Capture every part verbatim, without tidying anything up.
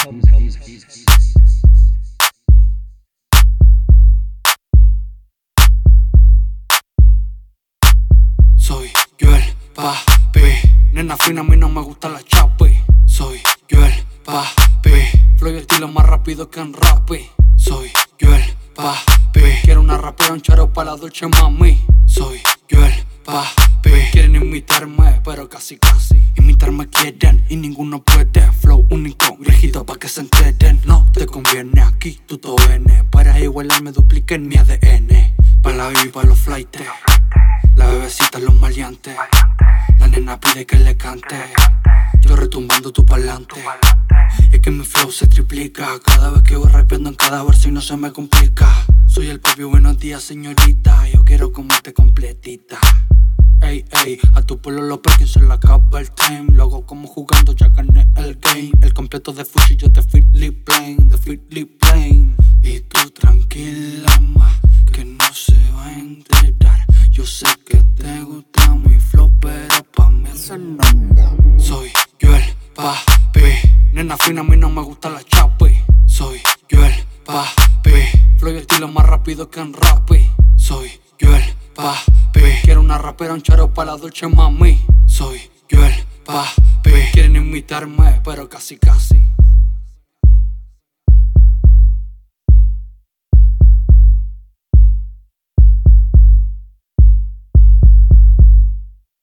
Soy yo el papi, nena fina, a mí no me gusta la chapi. Soy yo el papi, flow y estilo más rápido que en rapi. Soy yo el papi, quiero una rapera, un charo pa' la Dolce mami. Soy yo el papi, quieren imitarme, pero casi casi imitarme quieren y ninguno puede. Flow único, rígido pa' que se enteren. No te conviene aquí, tú todo N. Para igualarme dupliquen mi A D N. Pa' la baby, pa' los flightes, la bebecita, los maleantes. La nena pide que le cante, yo retumbando tu pa'lante. Y es que mi flow se triplica cada vez que voy rapeando en cada verso y no se me complica. Soy el papi, buenos días señorita, yo quiero comerte completita. Ey, ey, a tu pueblo lo que se la acaba el time. Lo hago como jugando, ya gané el game. El completo de fusillos de Philip Plain, de Philip Plain. Y tú tranquila ma, que no se va a enterar. Yo sé que te gusta mi flow, pero pa' mí eso no. Soy yo el papi, nena fina, a mí no me gusta la chapi. Soy yo el papi, flow y estilo más rápido que en rapi. Soy yo el papi, quiero una rapera, un charo pa' la Dolce mami. Soy yo el papi, quieren imitarme, pero casi casi.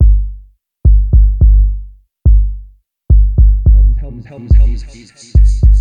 Helms, Helms, Helms, Helms.